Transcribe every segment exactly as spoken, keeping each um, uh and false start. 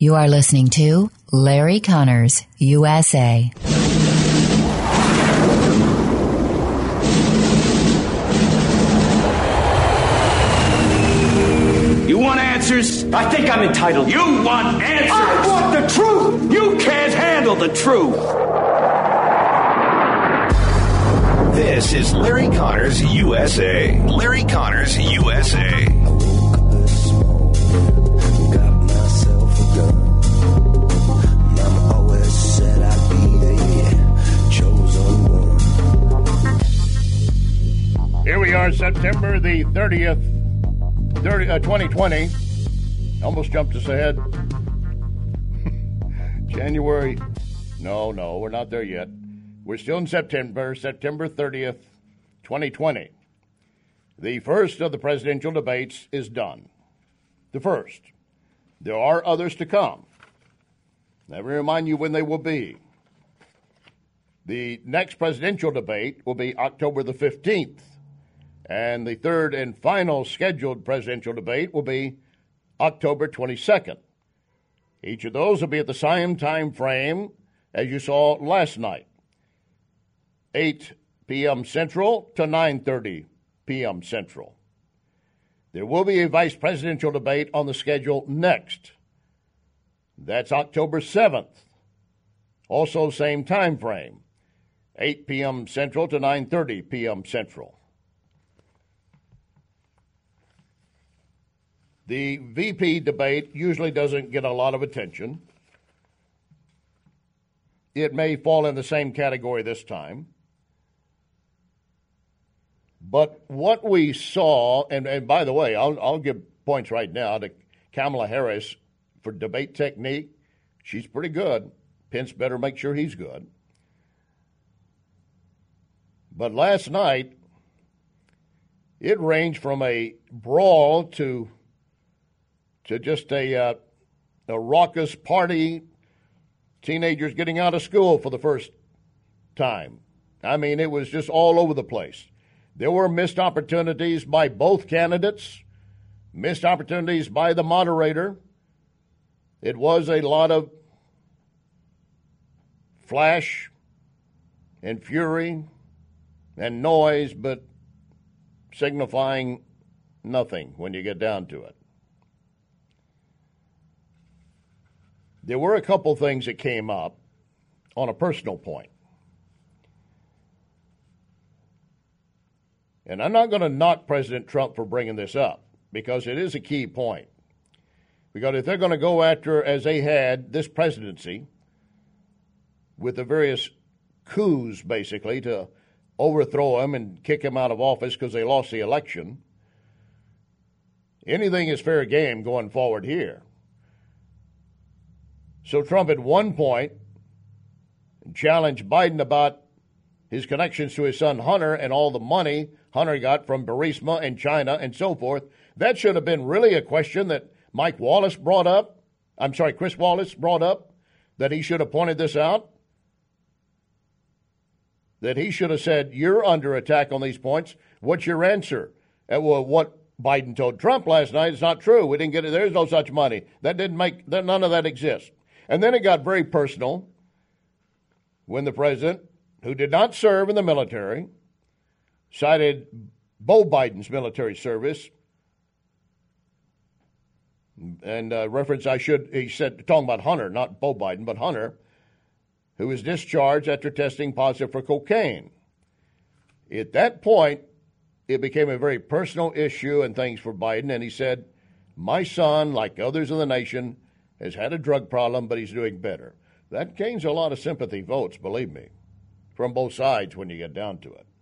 You are listening to Larry Connors, U S A. You want answers? I think I'm entitled. You want answers? I want the truth! You can't handle the truth! This is Larry Connors, U S A. Larry Connors, U S A. Here we are, September the thirtieth, thirty, uh, twenty twenty. Almost jumped us ahead. January. No, no, we're not there yet. We're still in September, September thirtieth, twenty twenty. The first of the presidential debates is done. The first. There are others to come. Let me remind you when they will be. The next presidential debate will be October the fifteenth. And the third and final scheduled presidential debate will be October twenty-second. Each of those will be at the same time frame as you saw last night, eight p.m. Central to nine thirty p.m. Central. There will be a vice presidential debate on the schedule next. That's October seventh. Also same time frame, eight p.m. Central to nine thirty p.m. Central. The V P debate usually doesn't get a lot of attention. It may fall in the same category this time. But what we saw, and, and by the way, I'll, I'll give points right now to Kamala Harris for debate technique. She's pretty good. Pence better make sure he's good. But last night, it ranged from a brawl to to just a, uh, a raucous party, teenagers getting out of school for the first time. I mean, it was just all over the place. There were missed opportunities by both candidates, missed opportunities by the moderator. It was a lot of flash and fury and noise, but signifying nothing when you get down to it. There were a couple things that came up on a personal point. And I'm not going to knock President Trump for bringing this up because it is a key point. Because if they're going to go after, as they had, this presidency with the various coups, basically, to overthrow him and kick him out of office because they lost the election, anything is fair game going forward here. So Trump at one point challenged Biden about his connections to his son Hunter and all the money Hunter got from Burisma and China and so forth. That should have been really a question that Mike Wallace brought up. I'm sorry, Chris Wallace brought up, that he should have pointed this out. That he should have said, you're under attack on these points. What's your answer? And well, what Biden told Trump last night is not true. We didn't get it. There's no such money. That didn't make, none of that exists. And then it got very personal when the president, who did not serve in the military, cited Beau Biden's military service and uh, reference I should, he said, talking about Hunter, not Beau Biden, but Hunter, who was discharged after testing positive for cocaine. At that point, it became a very personal issue and things for Biden, and he said, my son, like others in the nation, has had a drug problem, but he's doing better. That gains a lot of sympathy votes, believe me, from both sides when you get down to it.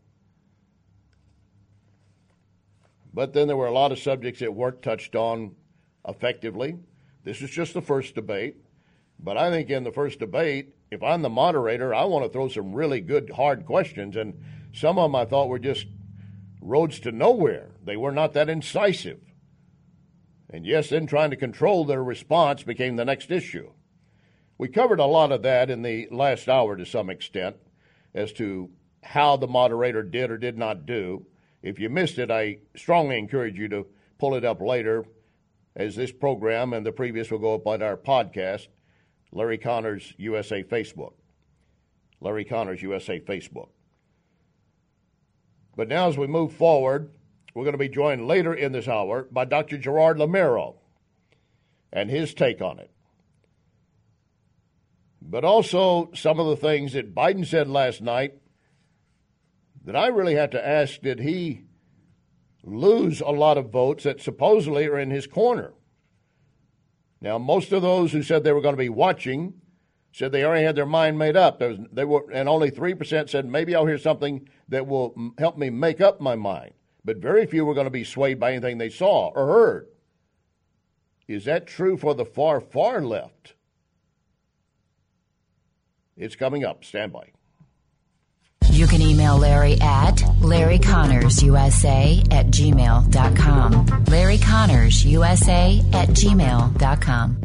But then there were a lot of subjects that weren't touched on effectively. This is just the first debate. But I think in the first debate, if I'm the moderator, I want to throw some really good, hard questions. And some of them I thought were just roads to nowhere. They were not that incisive. And yes, then trying to control their response became the next issue. We covered a lot of that in the last hour to some extent as to how the moderator did or did not do. If you missed it, I strongly encourage you to pull it up later as this program and the previous will go up on our podcast, Larry Connors U S A Facebook. Larry Connors U S A Facebook. But now as we move forward, we're going to be joined later in this hour by Doctor Gerard Lameiro and his take on it. But also some of the things that Biden said last night that I really have to ask, did he lose a lot of votes that supposedly are in his corner? Now, most of those who said they were going to be watching said they already had their mind made up. There was, they were, and only three percent said, maybe I'll hear something that will m- help me make up my mind. But very few were going to be swayed by anything they saw or heard. Is that true for the far, far left? It's coming up. Stand by. You can email Larry at Larry Connors U S A at gmail dot com. Larry Connors U S A at gmail dot com.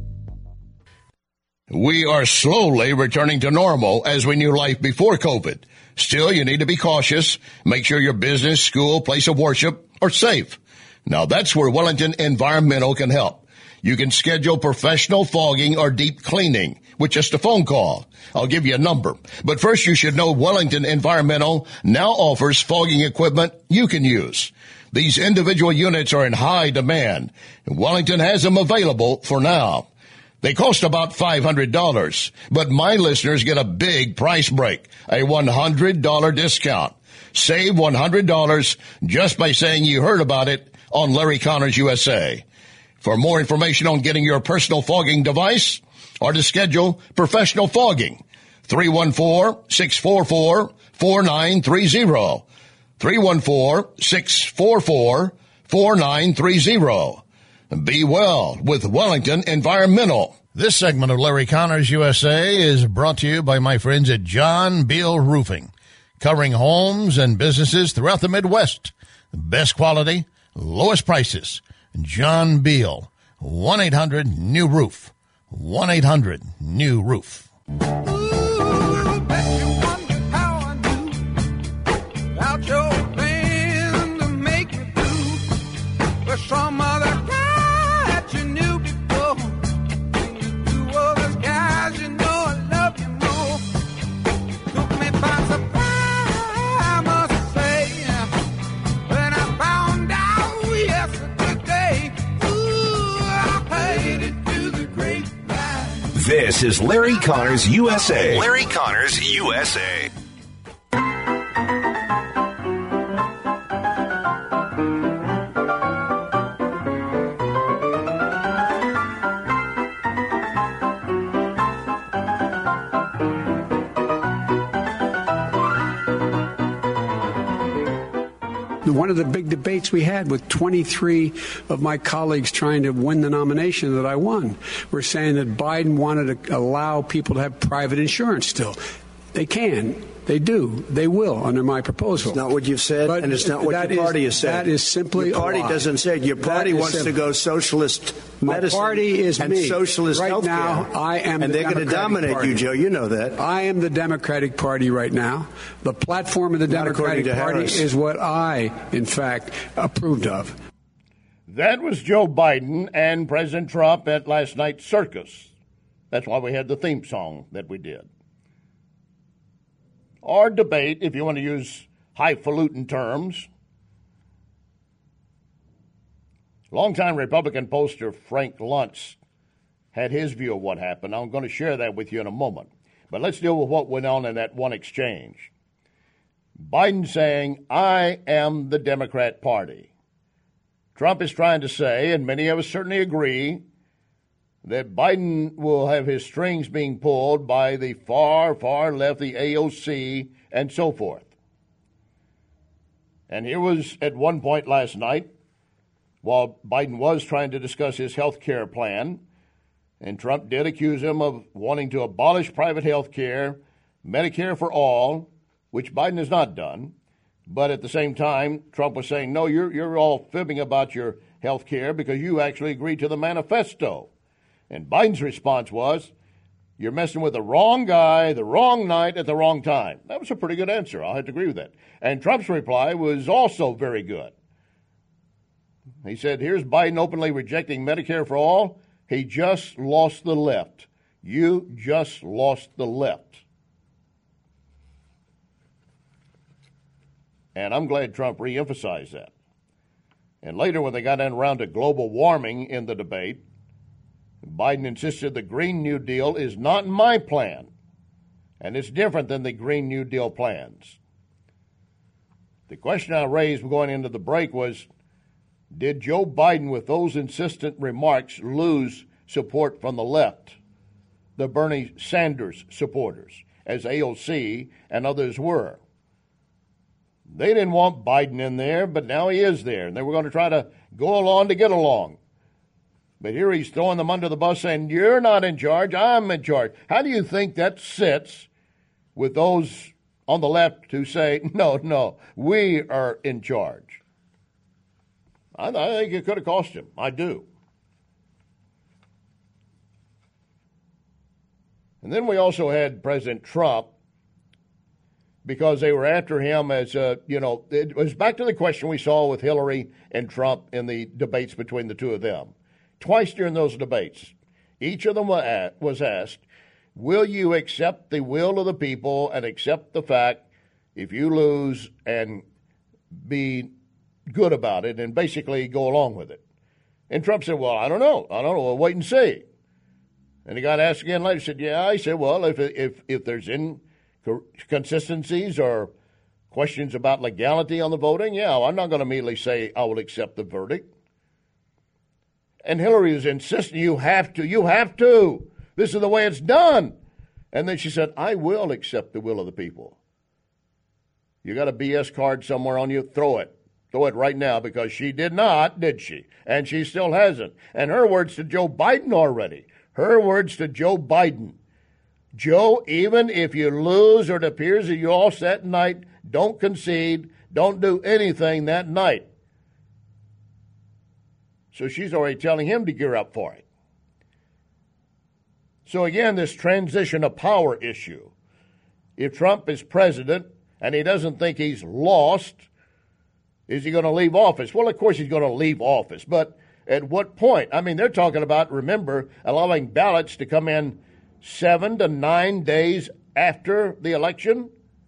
We are slowly returning to normal as we knew life before COVID. Still, you need to be cautious. Make sure your business, school, place of worship are safe. Now, that's where Wellington Environmental can help. You can schedule professional fogging or deep cleaning with just a phone call. I'll give you a number. But first, you should know Wellington Environmental now offers fogging equipment you can use. These individual units are in high demand, and Wellington has them available for now. They cost about five hundred dollars, but my listeners get a big price break, a one hundred dollars discount. Save one hundred dollars just by saying you heard about it on Larry Connors U S A. For more information on getting your personal fogging device or to schedule professional fogging, three one four, six four four, four nine three zero. three one four, six four four, four nine three zero. Be well with Wellington Environmental. This segment of Larry Connors U S A is brought to you by my friends at John Beal Roofing, covering homes and businesses throughout the Midwest. Best quality, lowest prices. John Beal, one eight hundred new roof. one eight hundred new roof. Some other guy that you knew before. You two other guys, you know I love you more. Took me by surprise, I must say, when I found out yesterday. Ooh, I paid it to the grapevine. This is Larry Connors U S A. Larry Connors U S A. One of the big debates we had with twenty-three of my colleagues trying to win the nomination that I won were saying that Biden wanted to allow people to have private insurance still. They can. They do. They will under my proposal. It's not what you've said, but and it's not what your is, party has said. That is simply your party a lie. doesn't say it. Your party wants simply, to go socialist my medicine party is and me. socialist right healthcare. now. I am, and the they're going to dominate Party. you, Joe. You know that. I am the Democratic Party right now. The platform of the Not Democratic to Party Harris. is what I, in fact, approved of. That was Joe Biden and President Trump at last night's circus. That's why we had the theme song that we did. Or debate, if you want to use highfalutin terms. Longtime Republican pollster Frank Luntz had his view of what happened. I'm going to share that with you in a moment. But let's deal with what went on in that one exchange. Biden saying, I am the Democrat Party. Trump is trying to say, and many of us certainly agree, that Biden will have his strings being pulled by the far, far left, the A O C, and so forth. And here was, at one point last night, while Biden was trying to discuss his health care plan, and Trump did accuse him of wanting to abolish private health care, Medicare for all, which Biden has not done. But at the same time, Trump was saying, no, you're, you're all fibbing about your health care because you actually agreed to the manifesto. And Biden's response was, you're messing with the wrong guy, the wrong night, at the wrong time. That was a pretty good answer. I'll have to agree with that. And Trump's reply was also very good. He said, here's Biden openly rejecting Medicare for all. He just lost the left. You just lost the left. And I'm glad Trump reemphasized that. And later, when they got around to global warming in the debate, Biden insisted the Green New Deal is not my plan, and it's different than the Green New Deal plans. The question I raised going into the break was, did Joe Biden, with those insistent remarks, lose support from the left, the Bernie Sanders supporters, as A O C and others were? They didn't want Biden in there, but now he is there, and they were going to try to go along to get along. But here he's throwing them under the bus saying, you're not in charge, I'm in charge. How do you think that sits with those on the left who say, no, no, we are in charge? I, I think it could have cost him. I do. And then we also had President Trump, because they were after him as, uh, you know, it was back to the question we saw with Hillary and Trump in the debates between the two of them. Twice during those debates, each of them was asked, will you accept the will of the people and accept the fact if you lose and be good about it and basically go along with it? And Trump said, well, I don't know. I don't know. We'll wait and see. And he got asked again later. He said, yeah. I said, well, if if if there's inconsistencies or questions about legality on the voting, yeah, I'm not going to immediately say I will accept the verdict. And Hillary was insisting, you have to, you have to. This is the way it's done. And then she said, I will accept the will of the people. You got a B S card somewhere on you, throw it. Throw it right now, because she did not, did she? And she still hasn't. And her words to Joe Biden already. Her words to Joe Biden. Joe, even if you lose or it appears that you're all set tonight, don't concede, don't do anything that night. So she's already telling him to gear up for it. So again, this transition of power issue. If Trump is president and he doesn't think he's lost, is he going to leave office? Well, of course he's going to leave office. But at what point? I mean, they're talking about, remember, allowing ballots to come in seven to nine days after the election.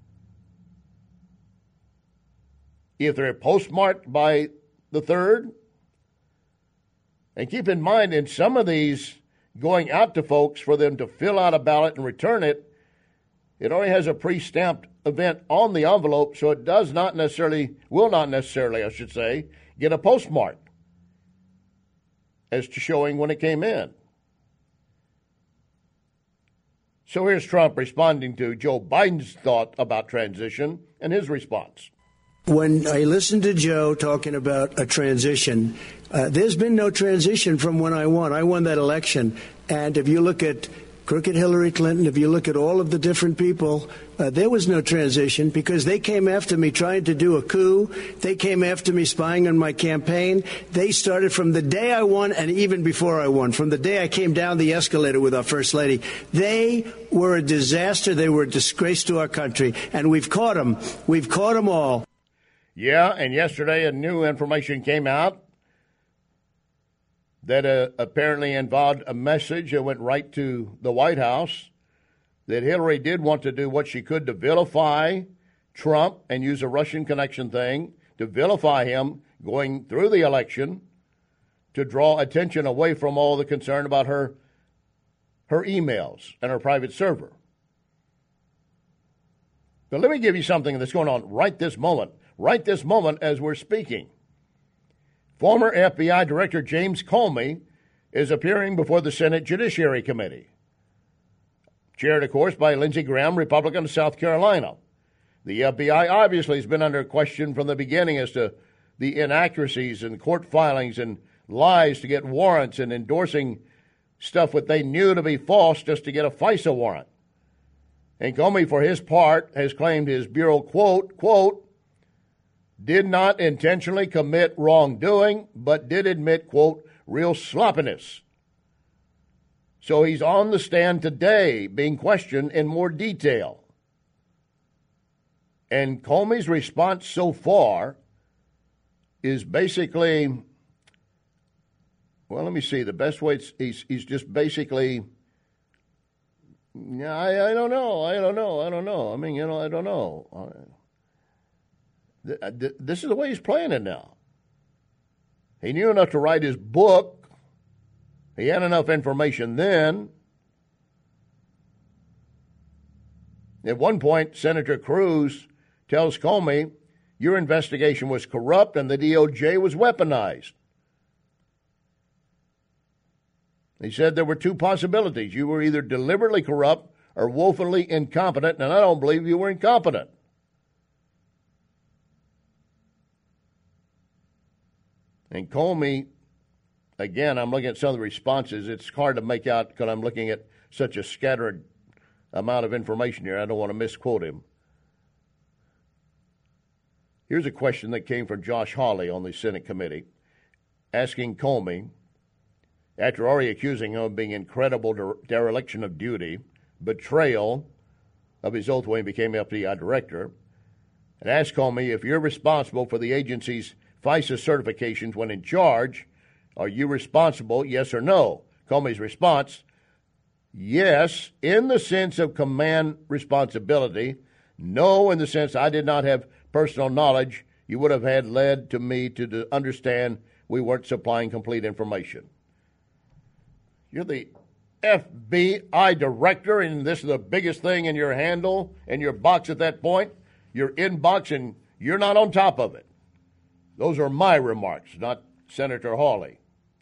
If they're postmarked by the third. And keep in mind, in some of these going out to folks for them to fill out a ballot and return it, it already has a pre-stamped event on the envelope, so it does not necessarily, will not necessarily, I should say, get a postmark as to showing when it came in. So here's Trump responding to Joe Biden's thought about transition and his response. When I listened to Joe talking about a transition, uh, there's been no transition from when I won. I won that election. And if you look at crooked Hillary Clinton, if you look at all of the different people, uh, there was no transition because they came after me trying to do a coup. They came after me spying on my campaign. They started from the day I won and even before I won, from the day I came down the escalator with our First Lady. They were a disaster. They were a disgrace to our country. And we've caught them. We've caught them all. Yeah, and yesterday a new information came out that uh, apparently involved a message that went right to the White House that Hillary did want to do what she could to vilify Trump and use a Russian connection thing to vilify him going through the election to draw attention away from all the concern about her her emails and her private server. But let me give you something that's going on right this moment. Right this moment as we're speaking. Former F B I Director James Comey is appearing before the Senate Judiciary Committee, chaired, of course, by Lindsey Graham, Republican of South Carolina. The F B I obviously has been under question from the beginning as to the inaccuracies in court filings and lies to get warrants and endorsing stuff that they knew to be false just to get a FISA warrant. And Comey, for his part, has claimed his bureau, quote, quote, did not intentionally commit wrongdoing, but did admit, quote, real sloppiness. So he's on the stand today being questioned in more detail. And Comey's response so far is basically well, let me see. The best way, it's, he's, he's just basically, yeah, I, I don't know. I don't know. I don't know. I mean, you know, I don't know. This is the way he's playing it now. He knew enough to write his book. He had enough information then. At one point, Senator Cruz tells Comey, your investigation was corrupt and the D O J was weaponized. He said there were two possibilities. You were either deliberately corrupt or woefully incompetent, and I don't believe you were incompetent. And Comey, again, I'm looking at some of the responses. It's hard to make out because I'm looking at such a scattered amount of information here. I don't want to misquote him. Here's a question that came from Josh Hawley on the Senate committee, asking Comey, after already accusing him of being incredible der- dereliction of duty, betrayal of his oath when he became F B I director, and asked Comey, if you're responsible for the agency's FISA certifications when in charge, are you responsible, yes or no? Comey's response, yes, in the sense of command responsibility. No, in the sense I did not have personal knowledge you would have had led to me to understand we weren't supplying complete information. You're the F B I director, and this is the biggest thing in your handle, in your box at that point, your inbox, and you're not on top of it. Those are my remarks, not Senator Hawley.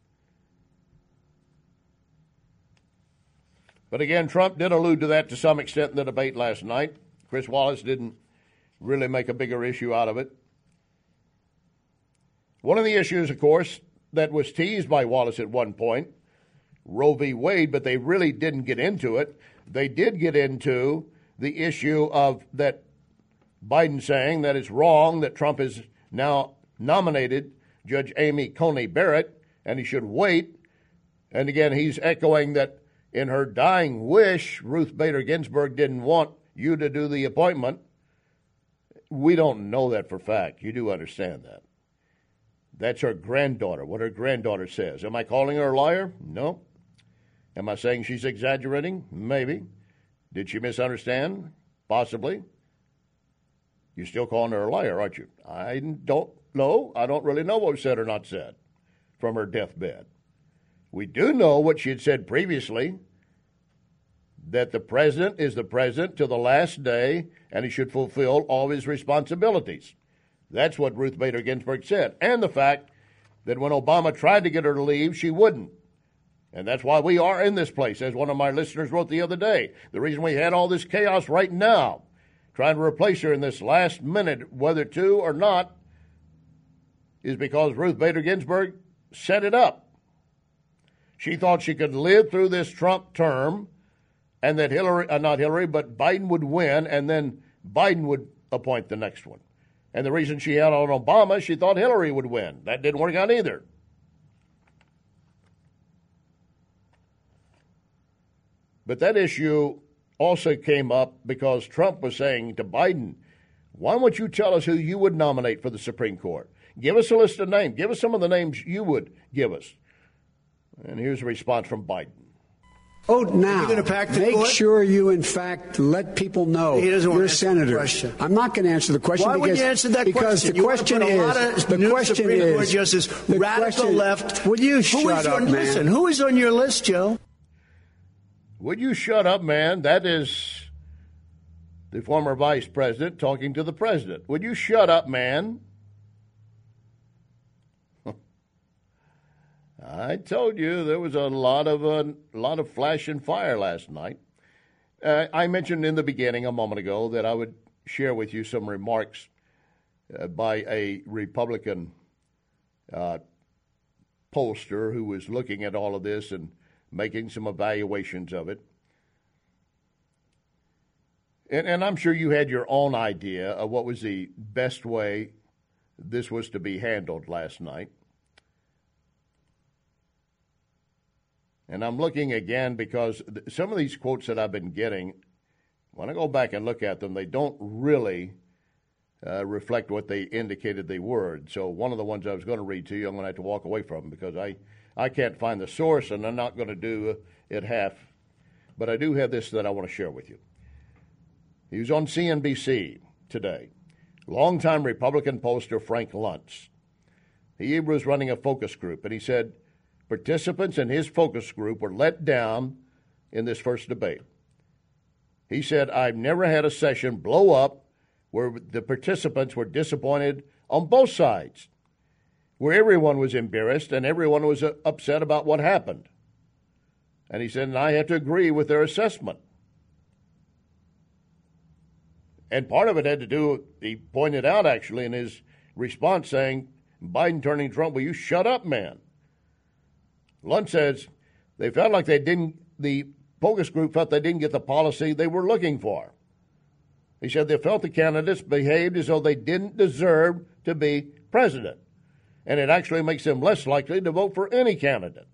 But again, Trump did allude to that to some extent in the debate last night. Chris Wallace didn't really make a bigger issue out of it. One of the issues, of course, that was teased by Wallace at one point, Roe v. Wade, but they really didn't get into it. They did get into the issue of that Biden saying that it's wrong that Trump has now nominated Judge Amy Coney Barrett, and he should wait. And again, he's echoing that in her dying wish, Ruth Bader Ginsburg didn't want you to do the appointment. We don't know that for fact. You do understand that. That's her granddaughter, what her granddaughter says. Am I calling her a liar? No. Am I saying she's exaggerating? Maybe. Did she misunderstand? Possibly. You're still calling her a liar, aren't you? I don't know. I don't really know what was said or not said from her deathbed. We do know what she had said previously, that the president is the president till the last day, and he should fulfill all of his responsibilities. That's what Ruth Bader Ginsburg said. And the fact that when Obama tried to get her to leave, she wouldn't. And that's why we are in this place, as one of my listeners wrote the other day. The reason we had all this chaos right now, trying to replace her in this last minute, whether to or not, is because Ruth Bader Ginsburg set it up. She thought she could live through this Trump term and that Hillary, uh, not Hillary, but Biden would win, and then Biden would appoint the next one. And the reason she had on Obama, she thought Hillary would win. That didn't work out either. But that issue also came up because Trump was saying to Biden, why won't you tell us who you would nominate for the Supreme Court? Give us a list of names. Give us some of the names you would give us. And here's a response from Biden. Vote now. You're gonna pack the Make court? sure you, in fact, let people know He doesn't want you're to answer the senator. question. I'm not going to answer the question. Why because, would you answer that because question? the You question want to put a is, lot of the new question Supreme is, Court justice, the radical question, left. Would you Who shut is up, on, man? Listen, who is on your list, Joe? Would you shut up, man? That is the former vice president talking to the president. Would you shut up, man? I told you there was a lot of uh, a lot of flash and fire last night. Uh, I mentioned in the beginning a moment ago that I would share with you some remarks uh, by a Republican uh, pollster who was looking at all of this and making some evaluations of it. And, and I'm sure you had your own idea of what was the best way this was to be handled last night. And I'm looking again because some of these quotes that I've been getting, when I go back and look at them, they don't really uh, reflect what they indicated they were. So one of the ones I was going to read to you, I'm going to have to walk away from because I, I can't find the source, and I'm not going to do it half. But I do have this that I want to share with you. He was on C N B C today. Longtime Republican pollster Frank Luntz. He was running a focus group, and he said participants in his focus group were let down in this first debate. He said, I've never had a session blow up where the participants were disappointed on both sides, where everyone was embarrassed and everyone was uh, upset about what happened. And he said, and I have to agree with their assessment. And part of it had to do, he pointed out actually in his response saying, Biden turning Trump, will you shut up, man? Luntz says they felt like they didn't, the focus group felt they didn't get the policy they were looking for. He said they felt the candidates behaved as though they didn't deserve to be president. And it actually makes them less likely to vote for any candidate.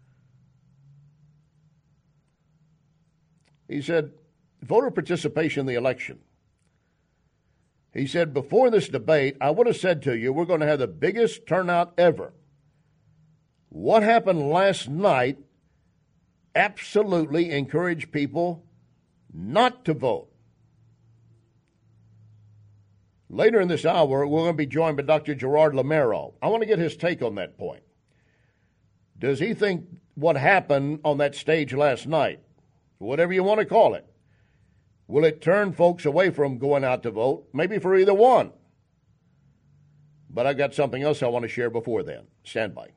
He said, voter participation in the election. He said, before this debate, I would have said to you, we're going to have the biggest turnout ever. What happened last night absolutely encouraged people not to vote. Later in this hour, we're going to be joined by Doctor Gerard Lameiro. I want to get his take on that point. Does he think what happened on that stage last night, whatever you want to call it, will it turn folks away from going out to vote? Maybe for either one. But I got something else I want to share before then. Stand by.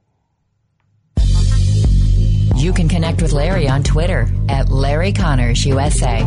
You can connect with Larry on Twitter at Larry Connors U S A.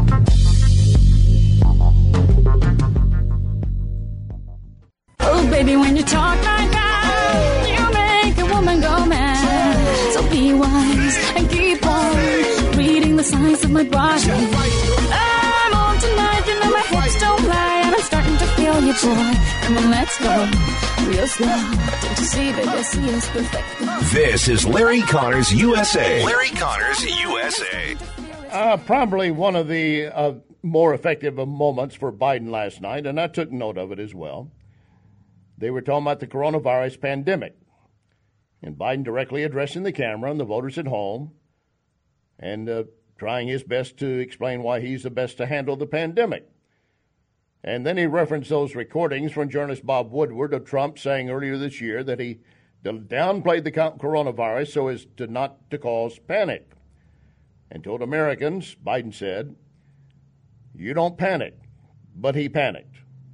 Oh, baby, when you talk like that, you make a woman go mad. So be wise and keep on reading the signs of my body. I'm on tonight, you know my hips don't lie, and I'm starting to feel you, boy. Come on, let's go real slow. Don't you see, baby, I see us perfect. This is Larry Connors U S A. Larry Connors U S A. Uh, probably one of the uh, more effective moments for Biden last night, and I took note of it as well. They were talking about the coronavirus pandemic, and Biden directly addressing the camera and the voters at home and uh, trying his best to explain why he's the best to handle the pandemic. And then he referenced those recordings from journalist Bob Woodward of Trump saying earlier this year that he downplayed the coronavirus so as to not to cause panic, and told Americans, Biden said, you don't panic, but he panicked.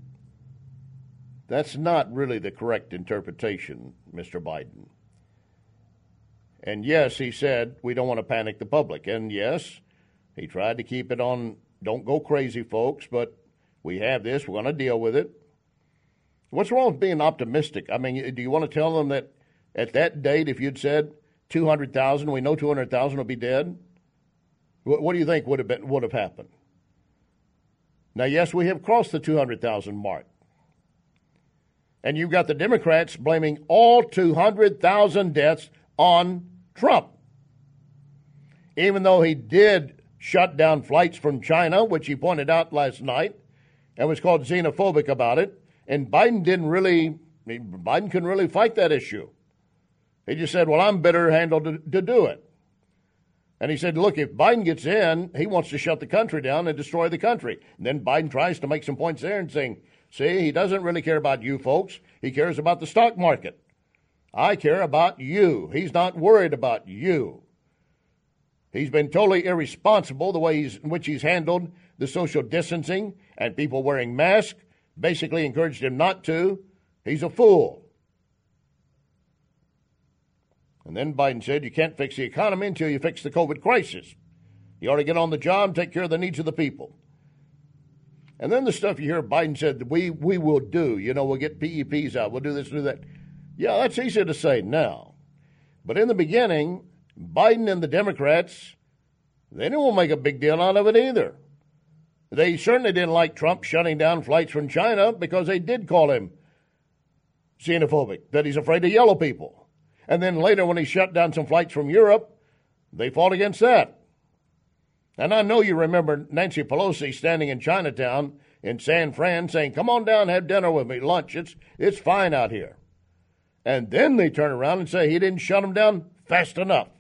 That's not really the correct interpretation, Mister Biden. And yes, he said, we don't want to panic the public. And yes, he tried to keep it on, don't go crazy, folks, but we have this, we're going to deal with it. What's wrong with being optimistic? I mean, do you want to tell them that at that date, if you'd said two hundred thousand, we know two hundred thousand will be dead? What, what do you think would have been, would have happened? Now, yes, we have crossed the two hundred thousand mark. And you've got the Democrats blaming all two hundred thousand deaths on Trump. Even though he did shut down flights from China, which he pointed out last night, and was called xenophobic about it, and Biden didn't really, Biden couldn't really fight that issue. He just said, well, I'm better handled to, to do it. And he said, look, if Biden gets in, he wants to shut the country down and destroy the country. And then Biden tries to make some points there and saying, see, he doesn't really care about you folks. He cares about the stock market. I care about you. He's not worried about you. He's been totally irresponsible the way he's, in which he's handled the social distancing and people wearing masks, basically encouraged him not to. He's a fool. And then Biden said, you can't fix the economy until you fix the COVID crisis. You ought to get on the job and take care of the needs of the people. And then the stuff you hear Biden said that we, we will do, you know, we'll get P E Ps out, we'll do this, do that. Yeah, that's easy to say now. But in the beginning, Biden and the Democrats, they didn't want to make a big deal out of it either. They certainly didn't like Trump shutting down flights from China because they did call him xenophobic, that he's afraid of yellow people. And then later when he shut down some flights from Europe, they fought against that. And I know you remember Nancy Pelosi standing in Chinatown in San Fran saying, come on down, have dinner with me, lunch. It's, it's fine out here. And then they turn around and say he didn't shut them down fast enough.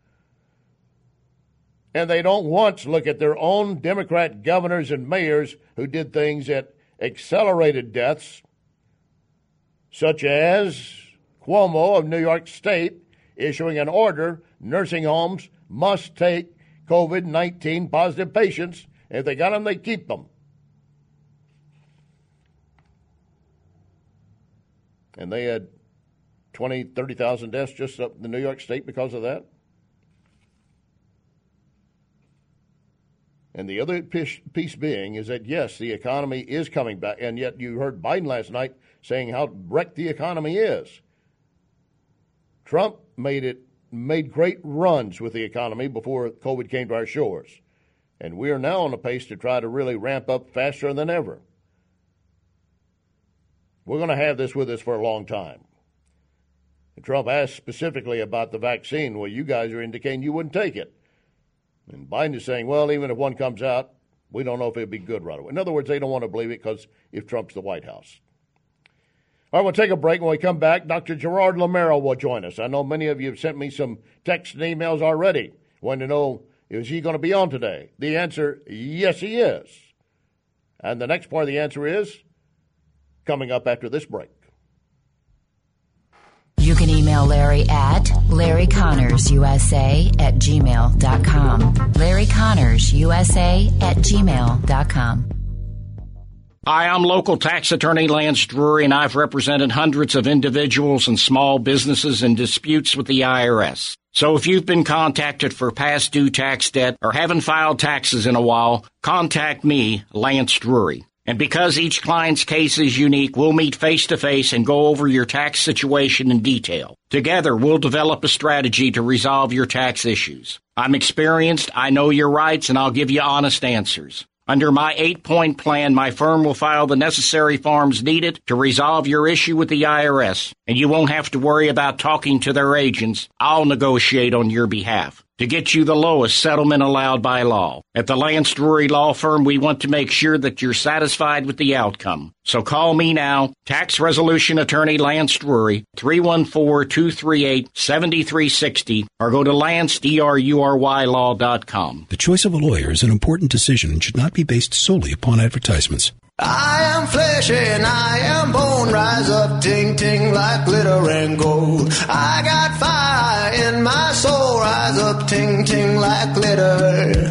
And they don't once look at their own Democrat governors and mayors who did things that accelerated deaths, such as Cuomo of New York State issuing an order nursing homes must take COVID nineteen positive patients. If they got them, they keep them. And they had twenty, thirty thousand deaths just up in New York State because of that. And the other piece, piece being is that, yes, the economy is coming back, and yet you heard Biden last night saying how wrecked the economy is. Trump made it made great runs with the economy before COVID came to our shores. And we are now on a pace to try to really ramp up faster than ever. We're going to have this with us for a long time. And Trump asked specifically about the vaccine. Well, you guys are indicating you wouldn't take it. And Biden is saying, well, even if one comes out, we don't know if it'll be good right away. In other words, they don't want to believe it because if Trump's the White House. All right, we'll take a break. When we come back, Doctor Gerard Lameiro will join us. I know many of you have sent me some texts and emails already wanting to know, is he going to be on today? The answer, yes, he is. And the next part of the answer is coming up after this break. You can email Larry at Larry Connors U S A at gmail dot com. Larry Connors U S A at gmail dot com. Hi, I'm local tax attorney Lance Drury, and I've represented hundreds of individuals and small businesses in disputes with the I R S. So if you've been contacted for past due tax debt or haven't filed taxes in a while, contact me, Lance Drury. And because each client's case is unique, we'll meet face-to-face and go over your tax situation in detail. Together, we'll develop a strategy to resolve your tax issues. I'm experienced, I know your rights, and I'll give you honest answers. Under my eight-point plan, my firm will file the necessary forms needed to resolve your issue with the I R S, and you won't have to worry about talking to their agents. I'll negotiate on your behalf to get you the lowest settlement allowed by law. At the Lance Drury Law Firm, we want to make sure that you're satisfied with the outcome. So call me now, Tax Resolution Attorney Lance Drury, three one four, two three eight, seven three six zero, or go to lance drury law dot com. The choice of a lawyer is an important decision and should not be based solely upon advertisements. I am flesh and I am bone, rise up, ting, ting, like glitter and gold. I got fire in my soul, rise up, ting, ting, like glitter.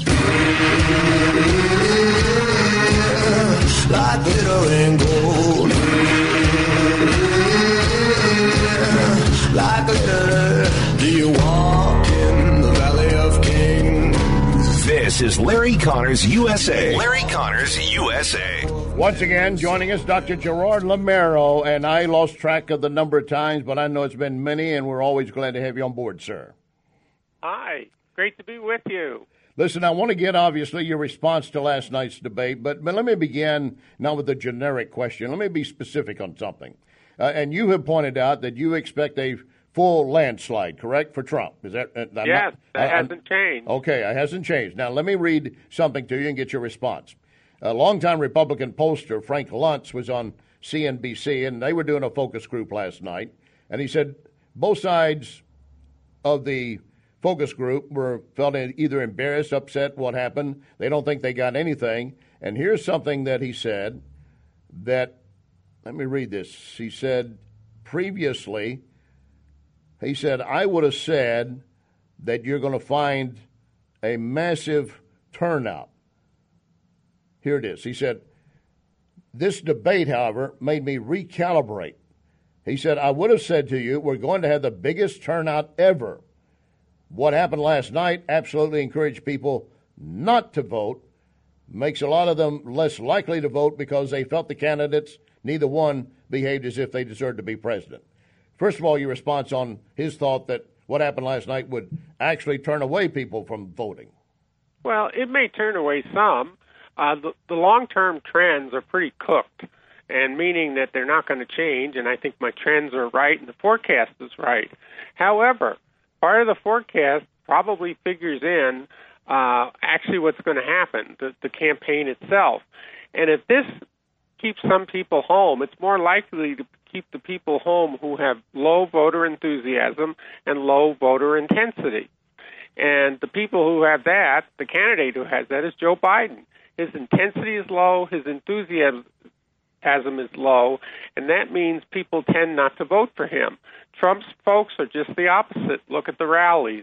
Like glitter and gold. Like glitter. Do you walk in the valley of kings? This is Larry Connors U S A. Larry Connors U S A. Once again, joining us, Doctor Gerard Lameiro, and I lost track of the number of times, but I know it's been many, and we're always glad to have you on board, sir. Hi. Great to be with you. Listen, I want to get, obviously, your response to last night's debate, but, but let me begin now with a generic question. Let me be specific on something. Uh, and you have pointed out that you expect a full landslide, correct, for Trump? Is that uh, yes, not, that uh, hasn't changed. Okay, it hasn't changed. Now, let me read something to you and get your response. A longtime Republican pollster, Frank Luntz, was on C N B C, and they were doing a focus group last night, and he said both sides of the focus group were felt either embarrassed, upset, what happened. They don't think they got anything. And here's something that he said that, let me read this. He said, previously, he said, I would have said that you're going to find a massive turnout. Here it is. He said, this debate, however, made me recalibrate. He said, I would have said to you, we're going to have the biggest turnout ever. What happened last night absolutely encouraged people not to vote, makes a lot of them less likely to vote because they felt the candidates, neither one behaved as if they deserved to be president. First of all, your response on his thought that what happened last night would actually turn away people from voting. Well, it may turn away some. Uh, the, the long-term trends are pretty cooked, and meaning that they're not going to change, and I think my trends are right and the forecast is right. However, part of the forecast probably figures in uh, actually what's going to happen, the, the campaign itself. And if this keeps some people home, it's more likely to keep the people home who have low voter enthusiasm and low voter intensity. And the people who have that, the candidate who has that is Joe Biden. His intensity is low, his enthusiasm is low, and that means people tend not to vote for him. Trump's folks are just the opposite. Look at the rallies.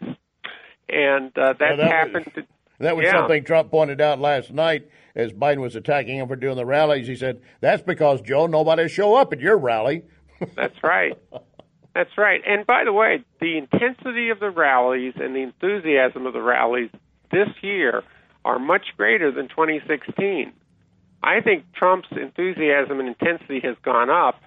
And uh, that's yeah, that happened. Was, to, that was yeah. something Trump pointed out last night as Biden was attacking him for doing the rallies. He said, that's because, Joe, nobody show up at your rally. That's right. That's right. And by the way, the intensity of the rallies and the enthusiasm of the rallies this year are much greater than twenty sixteen. I think Trump's enthusiasm and intensity has gone up,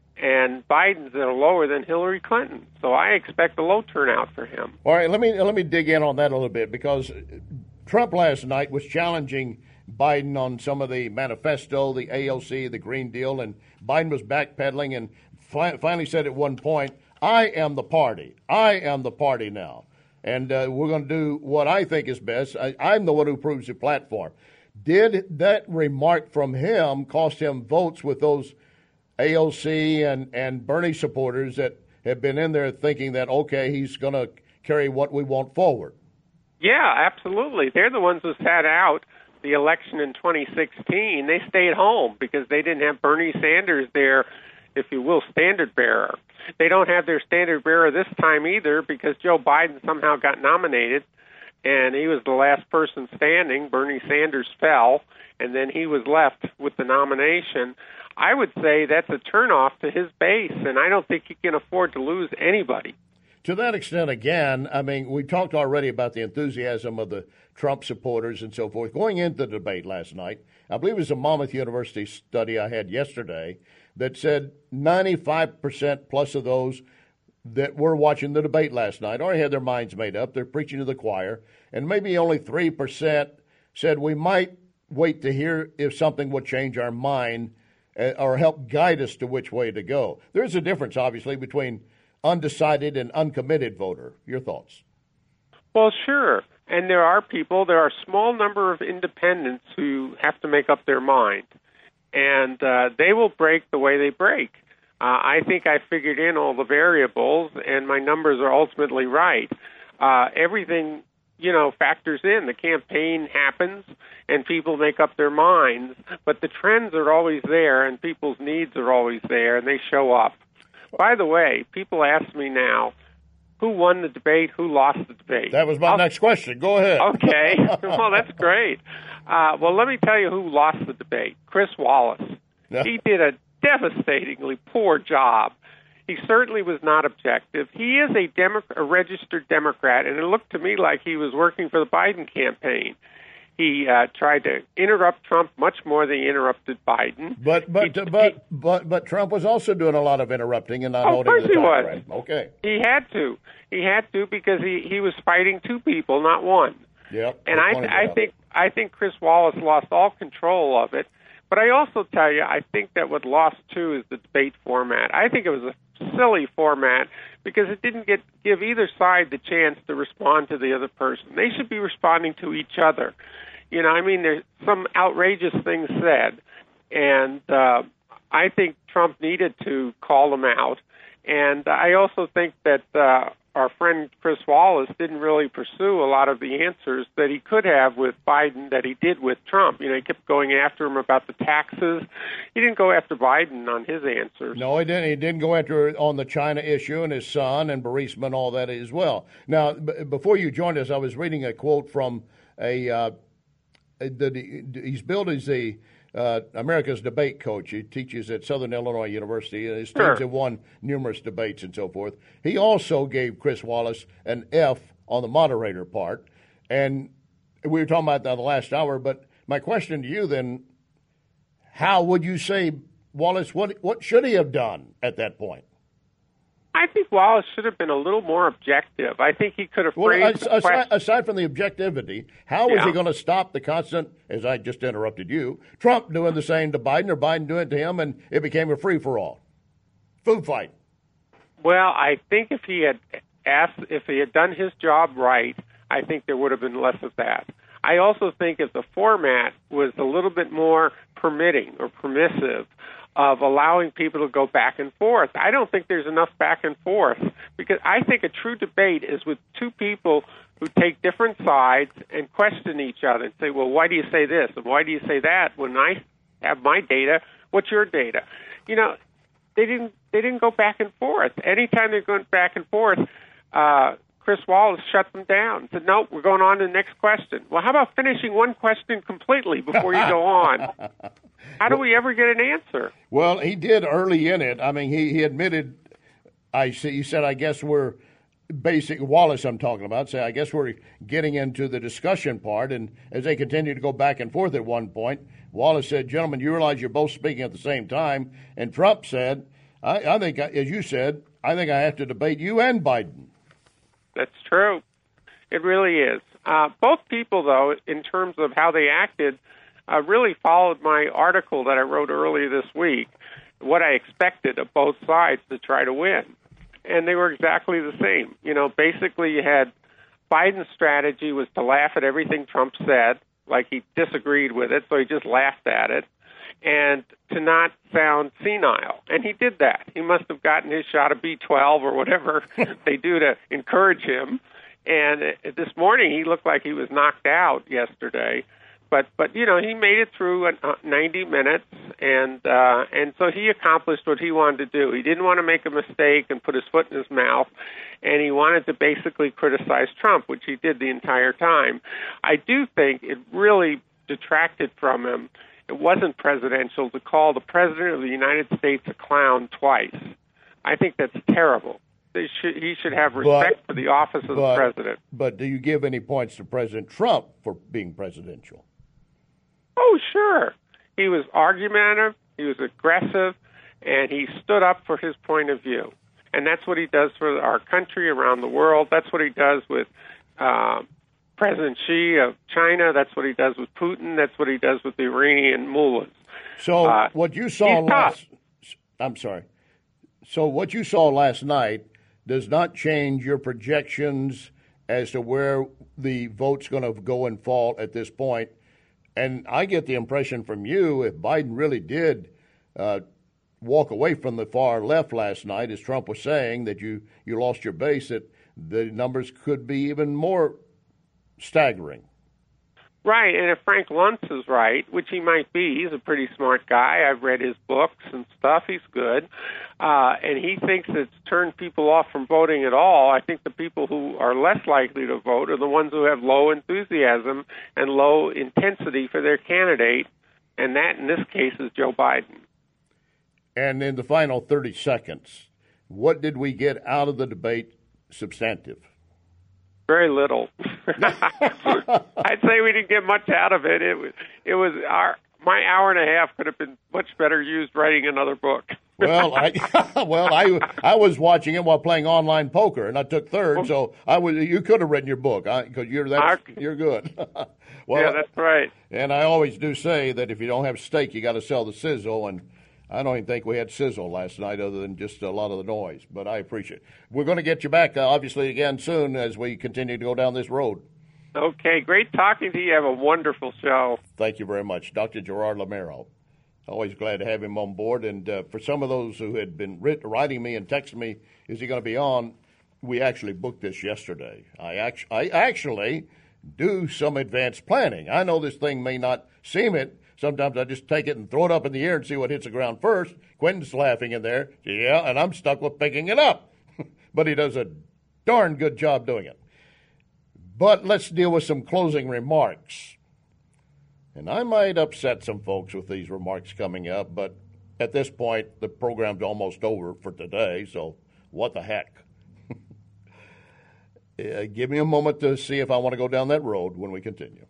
and Biden's are lower than Hillary Clinton. So I expect a low turnout for him. All right, let me let me dig in on that a little bit, because Trump last night was challenging Biden on some of the manifesto, the A O C, the Green Deal, and Biden was backpedaling and fi- finally said at one point, I am the party. I am the party now. And uh, we're going to do what I think is best. I, I'm the one who approves the platform. Did that remark from him cost him votes with those A O C and, and Bernie supporters that have been in there thinking that, okay, he's going to carry what we want forward? Yeah, absolutely. They're the ones who sat out the election in twenty sixteen. They stayed home because they didn't have Bernie Sanders there, if you will, standard bearer. They don't have their standard bearer this time either because Joe Biden somehow got nominated, and he was the last person standing. Bernie Sanders fell, and then he was left with the nomination. I would say that's a turnoff to his base, and I don't think he can afford to lose anybody. To that extent, again, I mean, we talked already about the enthusiasm of the Trump supporters and so forth. Going into the debate last night, I believe it was a Monmouth University study I had yesterday that said ninety-five percent plus of those that were watching the debate last night already had their minds made up. They're preaching to the choir. And maybe only three percent said we might wait to hear if something would change our mind or help guide us to which way to go. There's a difference, obviously, between undecided and uncommitted voter. Your thoughts? Well, sure. And there are people, there are a small number of independents who have to make up their mind. And uh, they will break the way they break. Uh, I think I figured in all the variables, and my numbers are ultimately right. Uh, everything, you know, factors in. The campaign happens, and people make up their minds. But the trends are always there, and people's needs are always there, and they show up. By the way, people ask me now, who won the debate, who lost the debate? That was my I'll, next question. Go ahead. Okay. Well, that's great. Uh, well, let me tell you who lost the debate. Chris Wallace. Yeah. He did a devastatingly poor job. He certainly was not objective. He is a, Demo- a registered Democrat, and it looked to me like he was working for the Biden campaign. He uh, tried to interrupt Trump much more than he interrupted Biden. But but he, but, he, but but Trump was also doing a lot of interrupting and not oh, holding the time. Of course he was. Frame. Okay. He had to. He had to because he, he was fighting two people, not one. Yep. And I I think I think Chris Wallace lost all control of it. But I also tell you, I think that what lost too is the debate format. I think it was a silly format because it didn't get give either side the chance to respond to the other person. They should be responding to each other. You know, I mean, there's some outrageous things said, and uh, I think Trump needed to call them out. And I also think that uh, our friend Chris Wallace didn't really pursue a lot of the answers that he could have with Biden that he did with Trump. You know, he kept going after him about the taxes. He didn't go after Biden on his answers. No, he didn't. He didn't go after on the China issue and his son and Burisma and all that as well. Now, b- before you joined us, I was reading a quote from a uh, the, he's billed as the uh, America's debate coach. He teaches at Southern Illinois University, and his teams sure. have won numerous debates and so forth. He also gave Chris Wallace an F on the moderator part, and we were talking about that the last hour. But my question to you then, how would you say, Wallace, what what should he have done at that point? I think Wallace should have been a little more objective. I think he could have well, phrased aside, the question. aside from the objectivity, how was yeah. he going to stop the constant, as I just interrupted you, Trump doing the same to Biden or Biden doing it to him, and it became a free-for-all? Food fight. Well, I think if he had asked, if he had done his job right, I think there would have been less of that. I also think if the format was a little bit more permitting or permissive, of allowing people to go back and forth. I don't think there's enough back and forth, because I think a true debate is with two people who take different sides and question each other and say, well, why do you say this and why do you say that? When I have my data, what's your data? You know, they didn't they didn't go back and forth. Anytime they're going back and forth, uh, Chris Wallace shut them down and said, no, we're going on to the next question. Well, how about finishing one question completely before you go on? How do we ever get an answer? Well, he did early in it. I mean, he, he admitted, I see, he said, I guess we're basic, Wallace I'm talking about, say, I guess we're getting into the discussion part. And as they continued to go back and forth at one point, Wallace said, gentlemen, you realize you're both speaking at the same time. And Trump said, I, I think, as you said, I think I have to debate you and Biden. That's true. It really is. Uh, both people, though, in terms of how they acted, uh, really followed my article that I wrote earlier this week, what I expected of both sides to try to win. And they were exactly the same. You know, basically you had Biden's strategy was to laugh at everything Trump said, like he disagreed with it, so he just laughed at it, and to not sound senile. And he did that. He must have gotten his shot of B twelve or whatever they do to encourage him. And this morning he looked like he was knocked out yesterday. But, but you know, he made it through ninety minutes, and uh, and so he accomplished what he wanted to do. He didn't want to make a mistake and put his foot in his mouth, and he wanted to basically criticize Trump, which he did the entire time. I do think it really detracted from him. It wasn't presidential to call the President of the United States a clown twice. I think that's terrible. They should, he should have respect but, for the office of but, the president. But do you give any points to President Trump for being presidential? Oh, sure. He was argumentative, he was aggressive, and he stood up for his point of view. And that's what he does for our country around the world. That's what he does with uh, President Xi of China. That's what he does with Putin. That's what he does with the Iranian mullahs. So uh, what you saw last I'm sorry. So what you saw last night does not change your projections as to where the vote's going to go and fall at this point. And I get the impression from you, if Biden really did uh, walk away from the far left last night, as Trump was saying, that you, you lost your base, that the numbers could be even more staggering. Right, and if Frank Luntz is right, which he might be, he's a pretty smart guy. I've read his books and stuff. He's good. Uh, and he thinks it's turned people off from voting at all. I think the people who are less likely to vote are the ones who have low enthusiasm and low intensity for their candidate, and that, in this case, is Joe Biden. And in the final thirty seconds, what did we get out of the debate substantive? Very little. I'd say we didn't get much out of it. It was, it was our my hour and a half could have been much better used writing another book. well, I well I I was watching it while playing online poker, and I took third. So I was you could have written your book because you're that's, you're good. well, yeah, that's right. And I always do say that if you don't have steak, you got to sell the sizzle. And I don't even think we had sizzle last night other than just a lot of the noise, but I appreciate it. We're going to get you back, uh, obviously, again soon as we continue to go down this road. Okay, great talking to you. Have a wonderful show. Thank you very much. Doctor Gerard Lameiro. Always glad to have him on board. And uh, for some of those who had been writ- writing me and texting me, is he going to be on? We actually booked this yesterday. I, act- I actually do some advanced planning. I know this thing may not seem it. Sometimes I just take it and throw it up in the air and see what hits the ground first. Quentin's laughing in there. Yeah, and I'm stuck with picking it up. But he does a darn good job doing it. But let's deal with some closing remarks. And I might upset some folks with these remarks coming up, but at this point, the program's almost over for today, so what the heck? uh, give me a moment to see if I want to go down that road when we continue.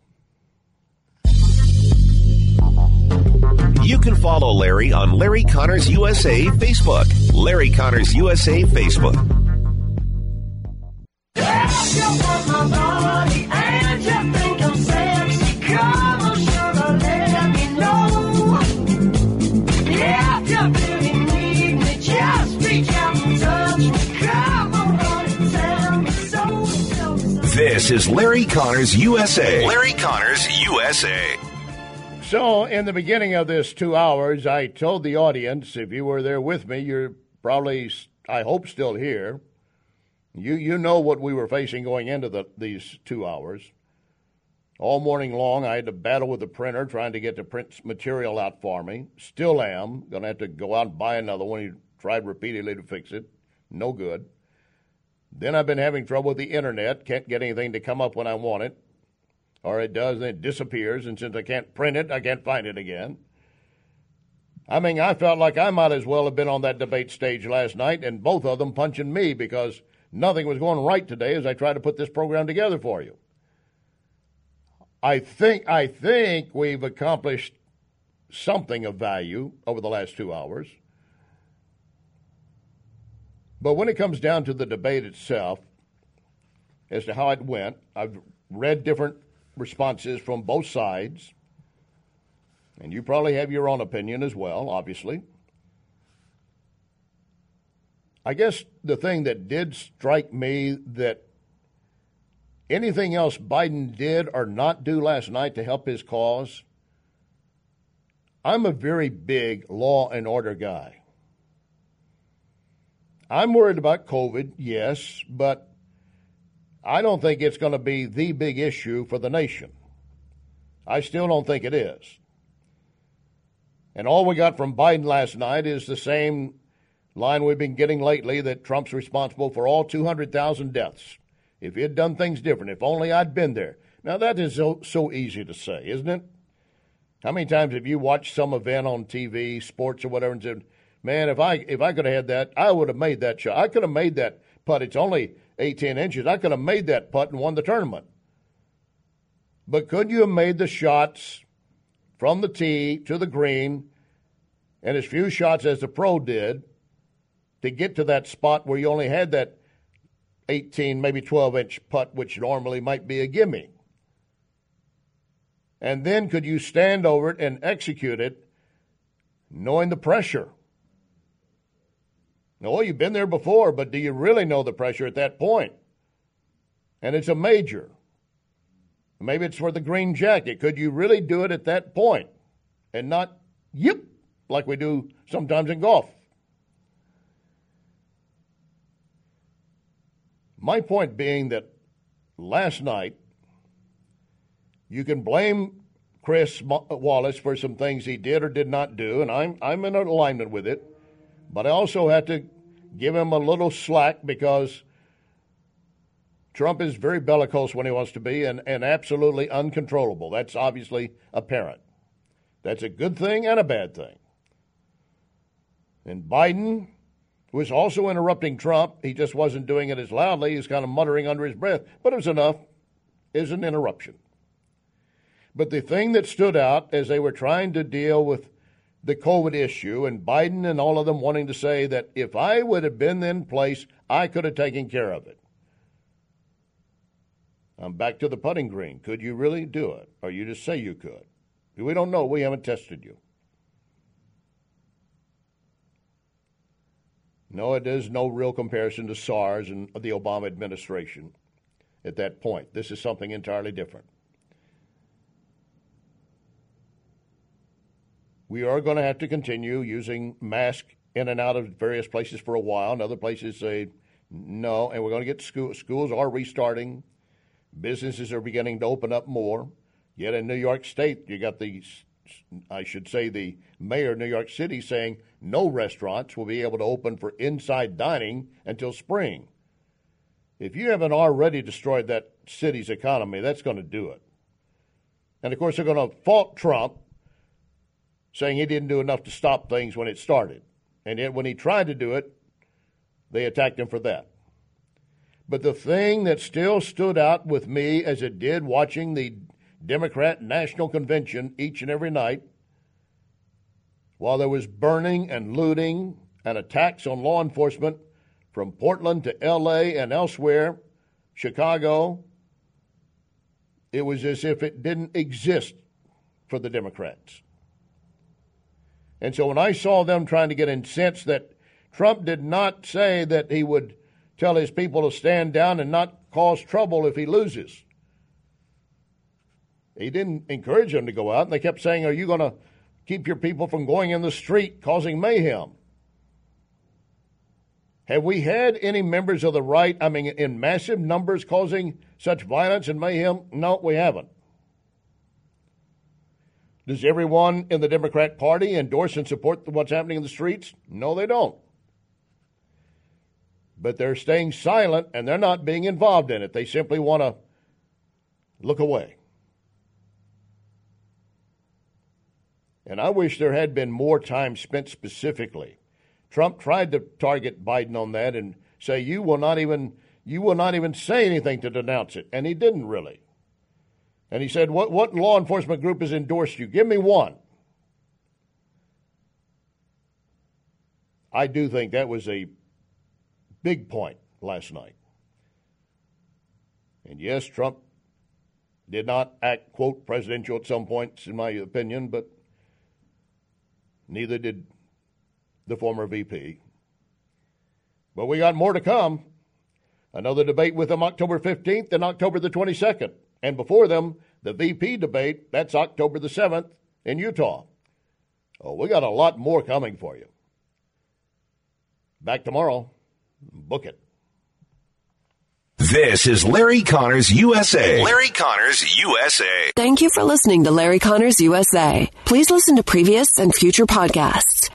You can follow Larry on Larry Connors U S A Facebook. Larry Connors U S A Facebook. If you want my body and you think I'm sexy, come on, sugar, let me know. If you really need me, just reach out and touch me. Come on, honey, tell me so, so, so. This is Larry Connors U S A. Larry Connors U S A. So, in the beginning of this two hours, I told the audience, if you were there with me, you're probably, I hope, still here. You you know what we were facing going into the, these two hours. All morning long, I had to battle with the printer trying to get the print material out for me. Still am. Going to have to go out and buy another one. He tried repeatedly to fix it. No good. Then I've been having trouble with the internet. Can't get anything to come up when I want it. Or it does, and it disappears. And since I can't print it, I can't find it again. I mean, I felt like I might as well have been on that debate stage last night and both of them punching me because nothing was going right today as I tried to put this program together for you. I think I think we've accomplished something of value over the last two hours. But when it comes down to the debate itself, as to how it went, I've read different responses from both sides, and you probably have your own opinion as well, obviously. I guess the thing that did strike me that anything else Biden did or not do last night to help his cause, I'm a very big law and order guy. I'm worried about COVID, yes, but I don't think it's going to be the big issue for the nation. I still don't think it is. And all we got from Biden last night is the same line we've been getting lately, that Trump's responsible for all two hundred thousand deaths. If he had done things different, if only I'd been there. Now, that is so, so easy to say, isn't it? How many times have you watched some event on T V, sports or whatever, and said, man, if I if I could have had that, I would have made that shot. I could have made that putt. It's only eighteen inches. I could have made that putt and won the tournament. But could you have made the shots from the tee to the green and as few shots as the pro did to get to that spot where you only had that eighteen, maybe twelve-inch putt, which normally might be a gimme? And then could you stand over it and execute it knowing the pressure? No, you've been there before, but do you really know the pressure at that point? And it's a major. Maybe it's for the green jacket. Could you really do it at that point and not yip like we do sometimes in golf? My point being that last night, you can blame Chris Wallace for some things he did or did not do, and I'm I'm in alignment with it. But I also have to give him a little slack because Trump is very bellicose when he wants to be and, and absolutely uncontrollable. That's obviously apparent. That's a good thing and a bad thing. And Biden was also interrupting Trump. He just wasn't doing it as loudly. He was kind of muttering under his breath. But it was enough. It was an interruption. But the thing that stood out as they were trying to deal with the COVID issue, and Biden and all of them wanting to say that if I would have been in place, I could have taken care of it. I'm back to the putting green. Could you really do it? Or you just say you could? We don't know. We haven't tested you. No, it is no real comparison to SARS and the Obama administration at that point. This is something entirely different. We are going to have to continue using masks in and out of various places for a while, and other places say no, and we're going to get school, schools are restarting. Businesses are beginning to open up more. Yet in New York State, you got the, I should say, the mayor of New York City saying no restaurants will be able to open for inside dining until spring. If you haven't already destroyed that city's economy, that's going to do it. And, of course, they're going to fault Trump, saying he didn't do enough to stop things when it started. And yet when he tried to do it, they attacked him for that. But the thing that still stood out with me, as it did watching the Democrat National Convention each and every night, while there was burning and looting and attacks on law enforcement from Portland to L A and elsewhere, Chicago, it was as if it didn't exist for the Democrats. And so when I saw them trying to get incensed that Trump did not say that he would tell his people to stand down and not cause trouble if he loses. He didn't encourage them to go out, and they kept saying, are you going to keep your people from going in the street causing mayhem? Have we had any members of the right, I mean, in massive numbers causing such violence and mayhem? No, we haven't. Does everyone in the Democrat Party endorse and support what's happening in the streets? No, they don't. But they're staying silent, and they're not being involved in it. They simply want to look away. And I wish there had been more time spent specifically. Trump tried to target Biden on that and say, you will not even you will not even say anything to denounce it. And he didn't really. And he said, what, what law enforcement group has endorsed you? Give me one. I do think that was a big point last night. And yes, Trump did not act, quote, presidential at some points, in my opinion, but neither did the former V P. But we got more to come. Another debate with them October fifteenth and October the twenty-second. And before them, the V P debate, that's October the seventh in Utah. Oh, we got a lot more coming for you. Back tomorrow. Book it. This is Larry Connors U S A. Larry Connors U S A. Thank you for listening to Larry Connors U S A. Please listen to previous and future podcasts